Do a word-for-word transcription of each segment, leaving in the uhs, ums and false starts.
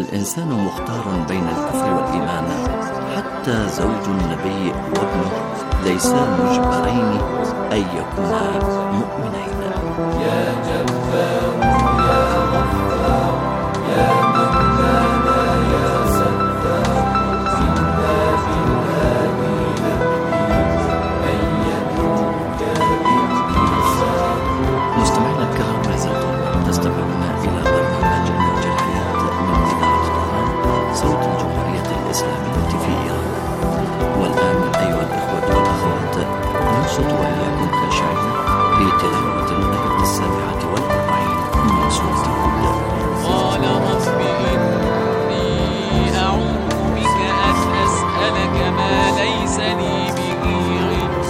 الإنسان مختار بين الكفر والإيمان، حتى زوج النبي وابنه ليسا مجبرين أن يكونا مؤمنين. يا جبار يا غفار يا مولانا يا ستار، إنا بالهادي نبكي أن يدعوك بالإنسان. مستمعينا الكرام، ما زلتم تستمعون إلى برنامج نهج الحياة من إذاعة طهران صوت الجمهورية الإسلامية في إيران. والآن أيها الإخوة والأخوات، ننصت وإياكم خاشعين لتلاوة الآية السابعة والأربعين من سورة هود. قال رب إني أعوذ بك أن أسألك ما ليس لي به علم،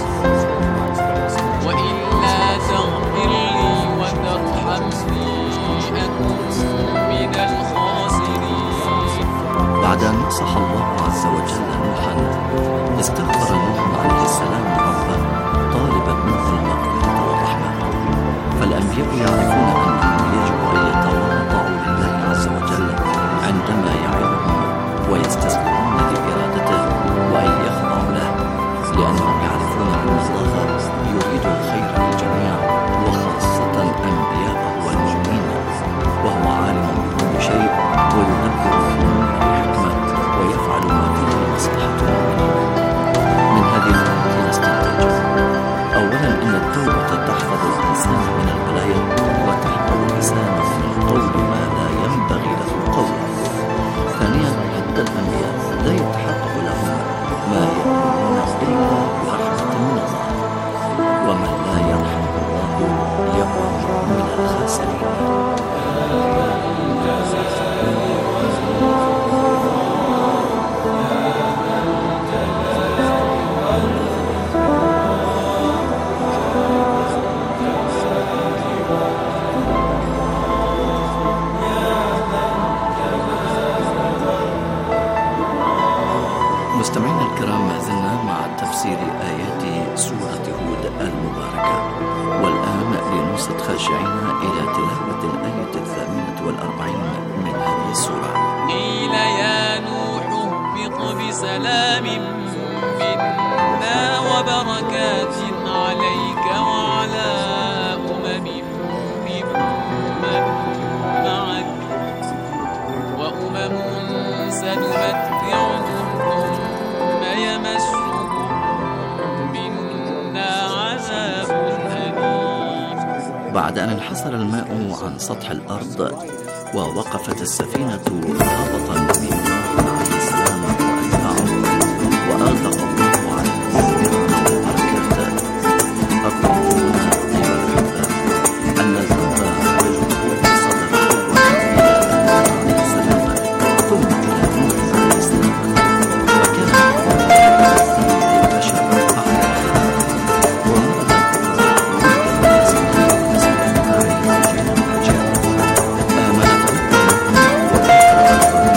وإلا تغفر لي وترحمني أكن من الخاسرين. بعد أن نصح الله عز وجل نوحا، استغفر نوح عليه السلام ربه طالبا منه المغفرة والرحمة. فالأنبياء يعرفون أنهم يجب أن يتواضعوا لله عز وجل عندما يعظهم ويستسلمون لإرادته وأن يخضعوا له، لأنهم يعرفون أن الله يريد الخير للجميع وخاصة أنبياءه والمؤمنين، وهو عالم بكل شيء ويدبر الأمور بحكمة ويفعل ما فيه مصلحة المؤمنين. من هذه الآية نستنتج: أولا أن التوبة تحفظ الإنسان من البلايا وتحفظ لسانه من قول ما لا ينبغي له قوله. ثانيا، حتى الأنبياء لا يتحقق لهم ما يقولون إلا برحمة من الله، ومن لا يرحمه الله يكون من الخاسرين. مستمعينا الكرام، ما زلنا مع تفسير آيات سورة هود المباركة، والآن لننصت خاشعين إلى تلاوة الآية الثامنة والأربعين من هذه السورة. قيل يا نوح اهبط بسلام منا وبركات عليك وعلى أمم ممن معك وأمم سنمتعهم ثم يمسهم منا عذاب أليم. بعد أن انحسر الماء عن سطح الأرض ووقفت السفينة، هبط النبي نوح عليه السلام وأتباعه وأغدق الله عليهم البركات. أقول هنا أيها الأحباب أن الذنب يجب بصدر أول إلى نوح عليه السلام ثم إلى نوح عليه السلام، وكان البشر أحد ومرض الناس آمنت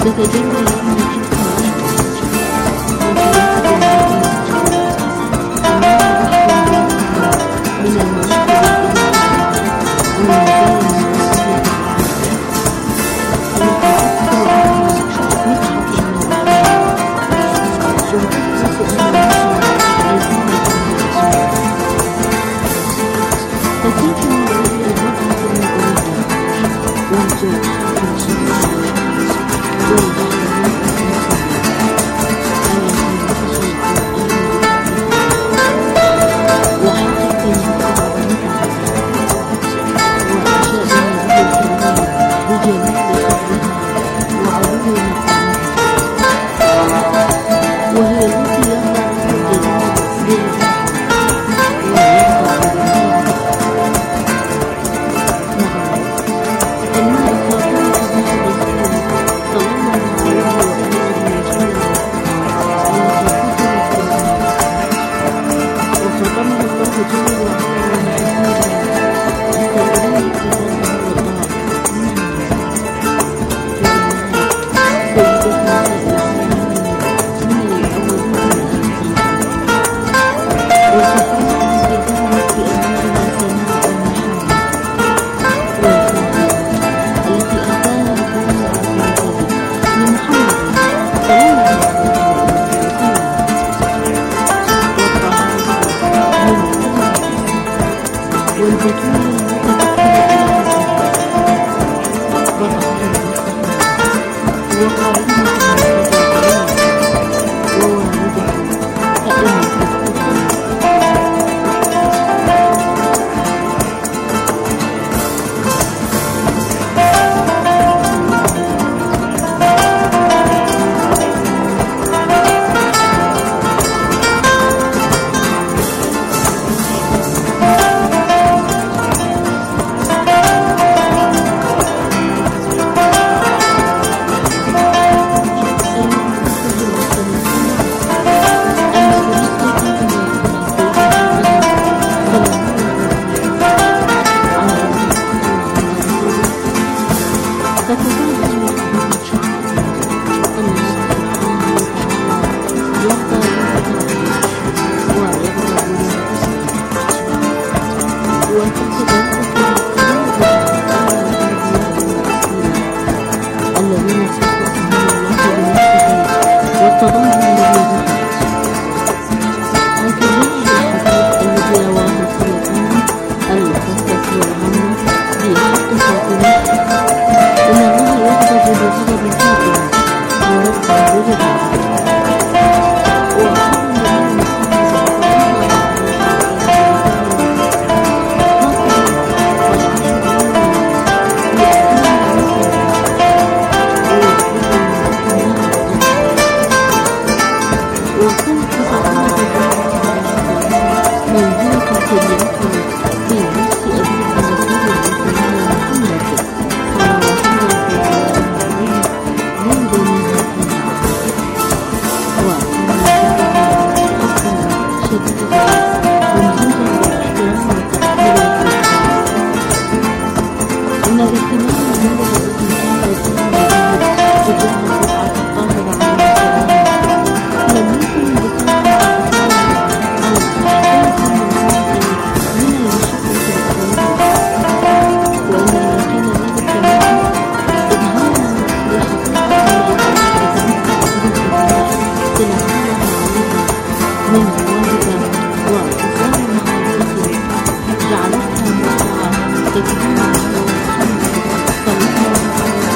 جعلتها متعة تجمع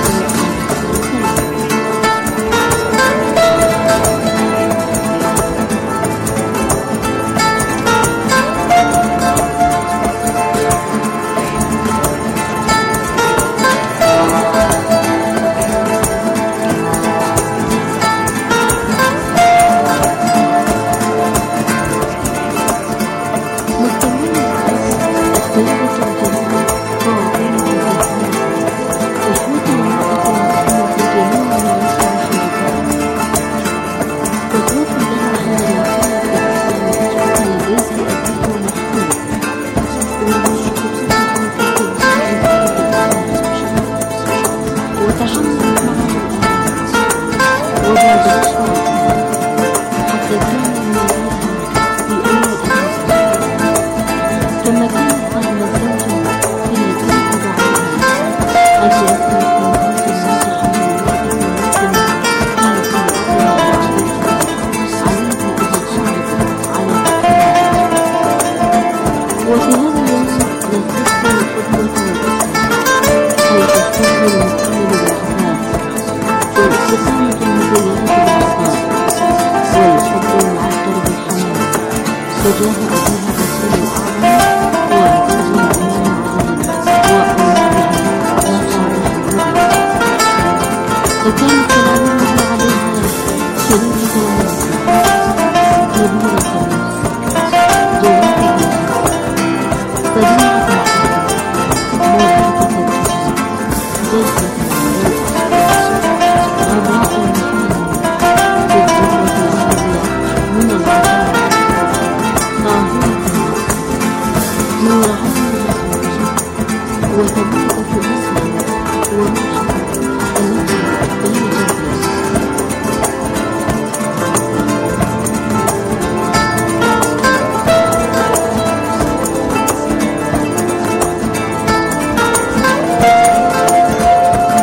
Thank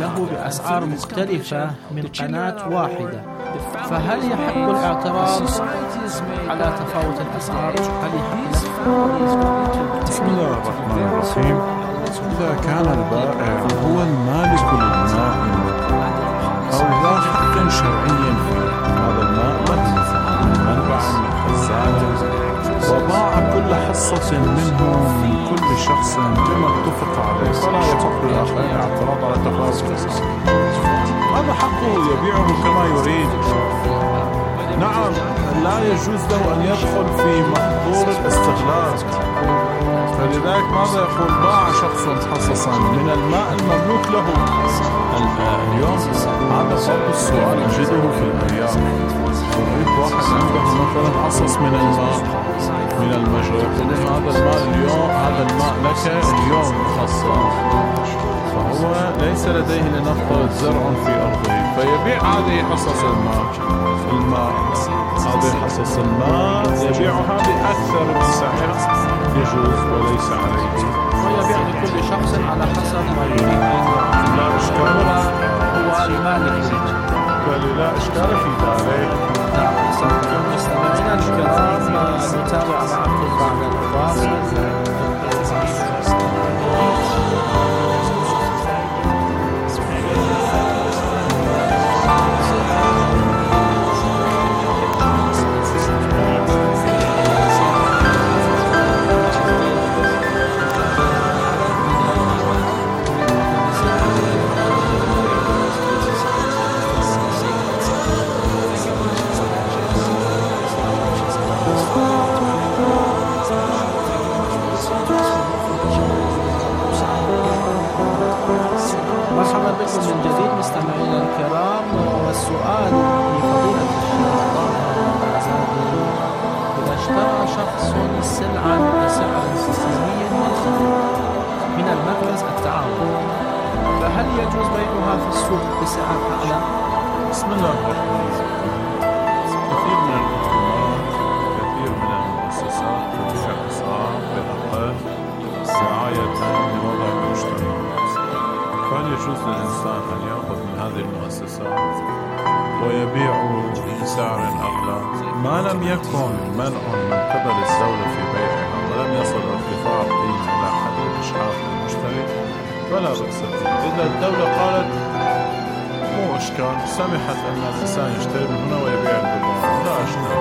له بأسعار مختلفة من قناة واحدة، فهل يحق الاعتراض على تفاوت الأسعار؟ هل يحق له؟ بسم الله الرحمن الرحيم. إذا كان البائع هو المالك للماء أو ذا حق شرعي في هذا الماء مثلا منبع من خزانة، وباع كل حصة منه من كل شخص بما اتفق عليه، فلا يحق للآخر الاعتراض على تفاوت الأسعار. هذا حقه يبيعه كما يريد. نعم، لا يجوز له أن يدخل في محظور الاستغلال. فلذلك ماذا يقول؟ باع شخص حصصا من الماء المملوك له. اليوم هذا فرض السؤال نجده في الأرياف. يريد واحد عنده مثلا حصص من الماء من المجرى، يقول هذا الماء اليوم، هذا الماء لك اليوم مخصص، فهو ليس لديه لنفترض زرع في أرضه، فيبيع هذه حصص الماء الماء هذه حصص الماء يبيعها بأكثر من سعرها، يجوز وليس عليه، ويبيع لكل شخص على حسب ما يريد أن يعطي. لا إشكال، هو المالك، بل لا إشكال في ذلك. نعم، مستمعينا الكرام، نتابع معكم بعد الفاصل. مرحبا بكم من جديد مستمعينا الكرام، والسؤال لفضيلة الشيخ: إذا اشترى شخص سلعا بسعر إسلامي منخفض من المركز التعاوني، فهل يجوز بيعها في السوق بسعر أعلى؟ بسم الله الرحمن الرحيم. كثير من الحكومات، كثير من المؤسسات تبيع أسعار بأقل رعاية لوضع المشتري، فهل يجوز للإنسان أن يأخذ من هذه المؤسسات ويبيع بسعر أغلى ما لم يكن منع من قبل الدولة في بيعها ولم يصل ارتفاع القيمة إلى حد الإجحاف للمشتري؟ فلا بأس به. إذا الدولة قالت مو إشكال، سمحت أن الإنسان يشتري من هنا ويبيع بالباطل، لا إشكال.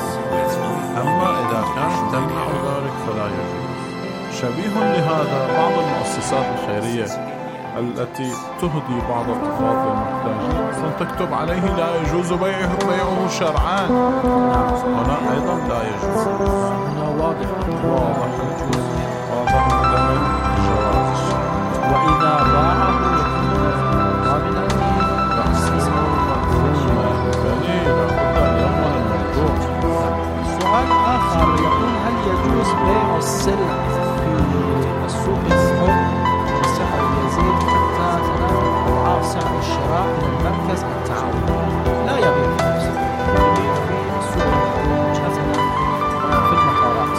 أما إذا كانت تمنع ذلك فلا يجوز. شبيه لهذا بعض المؤسسات الخيرية التي تهدي بعض الأفراد للمحتاجين، أصلا تكتب عليه لا يجوز بيعه بيعه شرعان، هنا أيضا لا يجوز. هنا واضح واضح يجوز، واضح عدم الجواز الشرعي. وإذا باعه قابلا تحسينه مفهوما دليل لابد أن يضمن الموضوع. سؤال آخر يقول: هل يجوز بيع السلع في السوق الحر بسعر يزيد حتى ثلاث أضعاف سعر الشراء من المركز التعاوني؟ لا يبيع في نفسه، يبيع في السوق الحر مثلا في المطارات،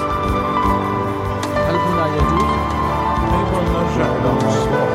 هل هنا يجوز؟ أيضا نرجع إلى موضوع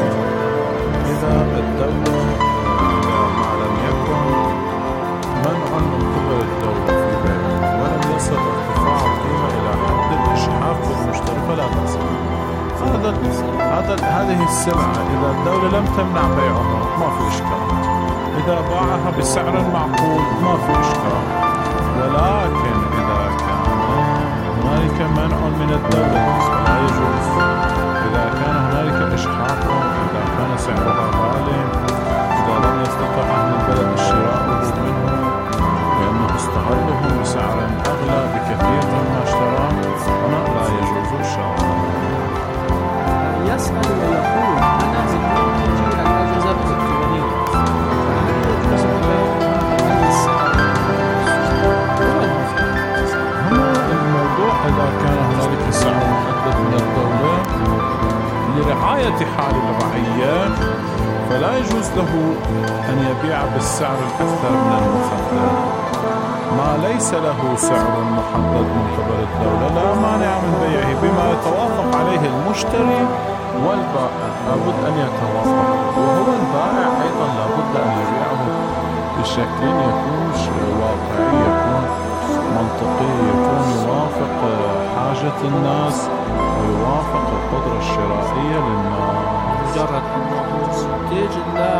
إذا الدولة ما لم يكن منع من قبل الدولة في بيعه ولم يصل ارتفاع القيمة إلى حد الإجحاف بالمشتري فلا بأس. هذا هذا هذه السلعة إذا الدولة لم تمنع بيعها ما في إشكال، إذا باعها بسعر معقول ما في إشكال. ولكن إذا كان هنالك منع من الدولة فلا يجوز. إذا كان هنالك إجحاف، إذا كان سعرها غالي، إذا لم يستطع أهل البلد الشراء منه لأنه استغله بسعر أغلى بكثير مما اشتراه، هنا لا يجوز شراءه. يسأل ويقول: أنا من منتجي الأجهزة الإلكترونية، فهل يجوز بيعها بأقل السعر؟ هنا الموضوع إذا كان هنالك سعر محدد من الدولة لرعاية حال الرعية فلا يجوز له أن يبيع بالسعر الأكثر من المحدد. ما ليس له سعر محدد من قبل الدولة لا مانع من بيعه بما يتوافق عليه المشتري والبائع، لابد أن يتوافق، وهو البائع بشكل يكون واقعي، يكون منطقي، يكون يوافق حاجة الناس ويوافق القدرة الشرائية للناس. مجرد أنه منتج لا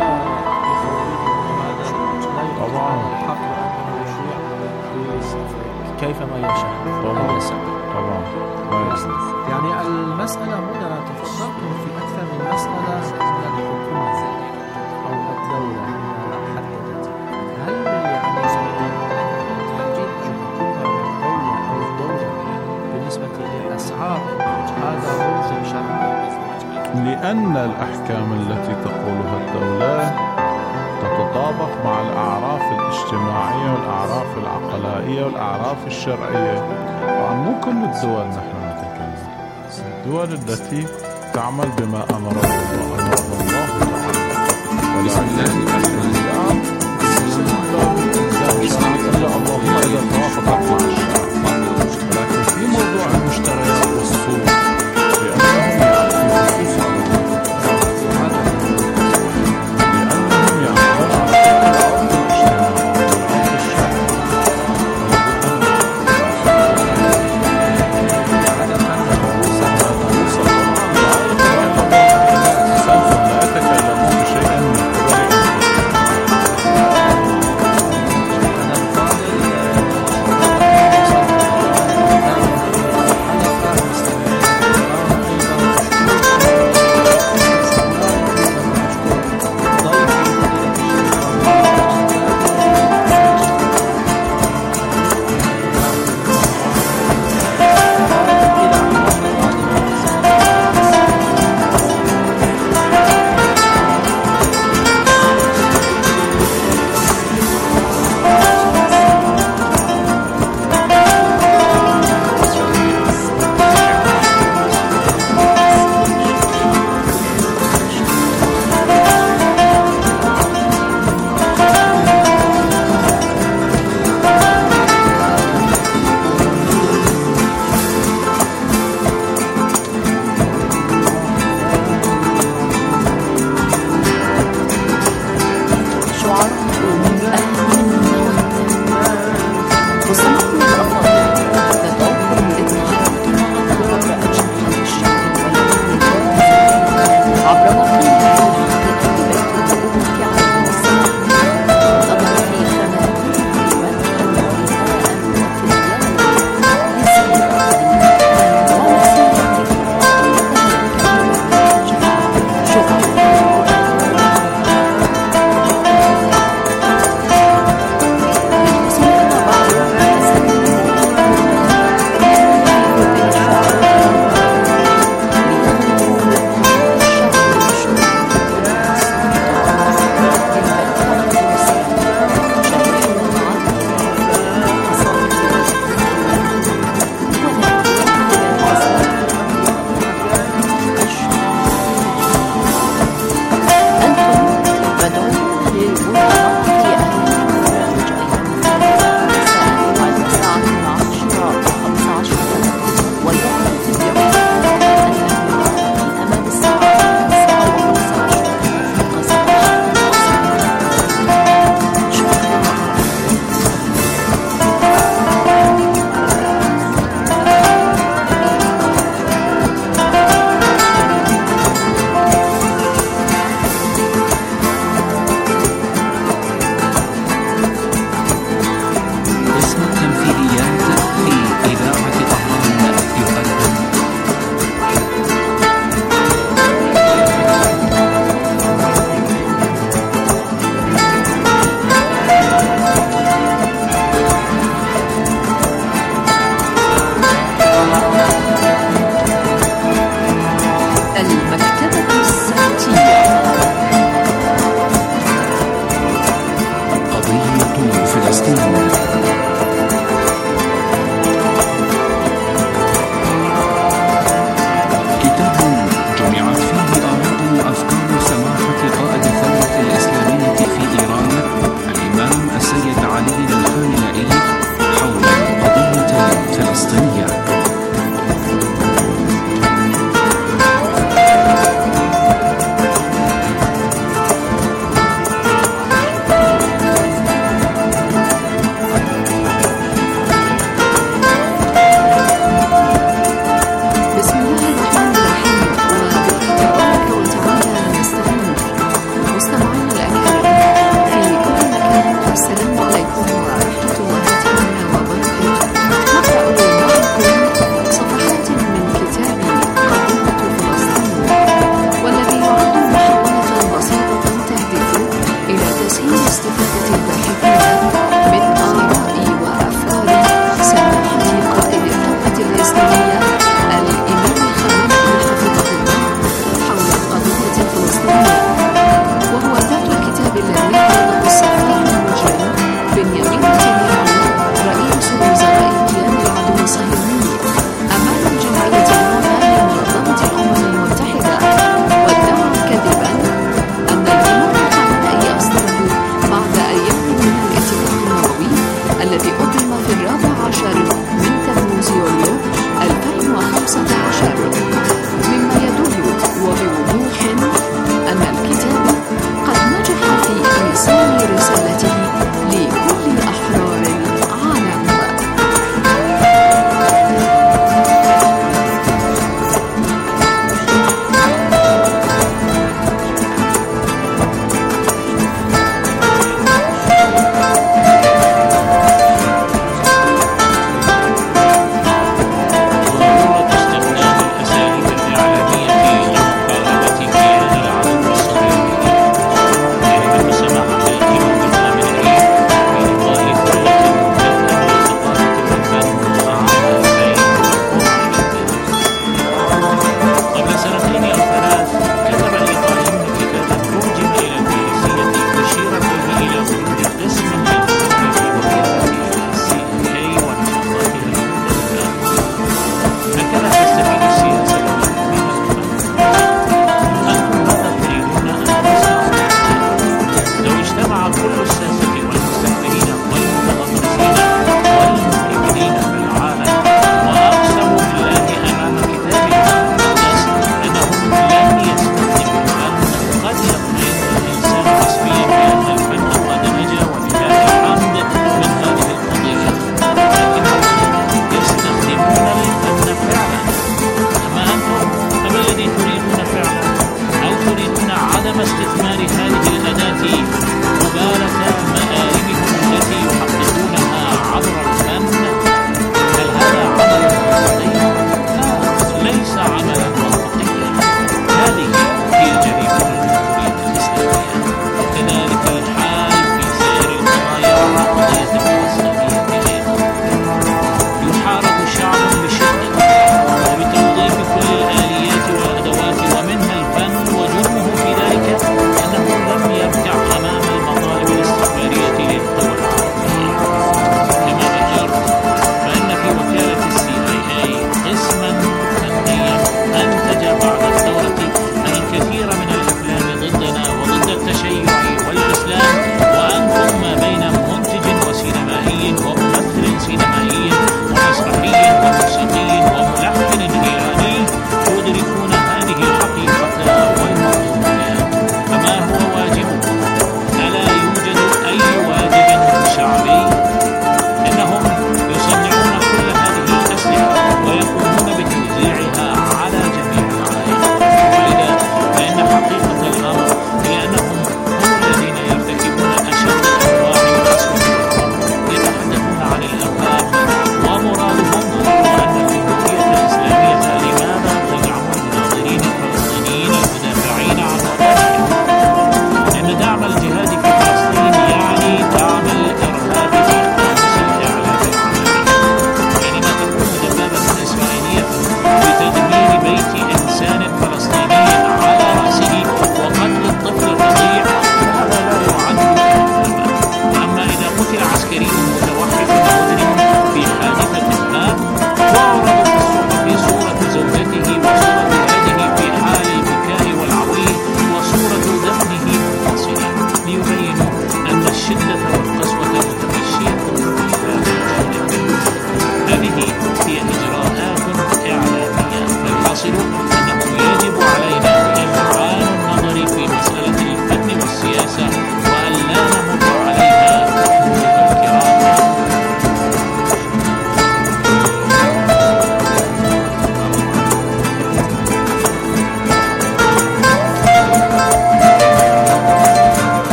طبعا الحق بأنه يشيع كيفما يشاء طبعا يسعى. طبعا لا يستطيع. يعني المسألة هنا أنا تفضلتم في أكثر من مسألة أن الحكومة أو الدولة حددت. هل يعني تحديد الحكومة أو الدولة بالنسبة للأسعار هذا ملزم شرعا؟ لأن الأحكام التي تقولها الدولة تتطابق مع الأعراف الاجتماعية والأعراف العقلائية والأعراف الشرعية. طبعا مو كل الدول نحن نتكلم، الدول التي تعمل بما أمر الله أمر الله تعالى، ولكن الإسلام اللهم إذا توافقت مع الشرع. ولكن في موضوع المشتريات والسوق لأنهم يعرفون خصوص على لأنهم يعملون على الأرض الاجتماعية والأرض الشرعية. يمنع عدم استثمار هذه الأداة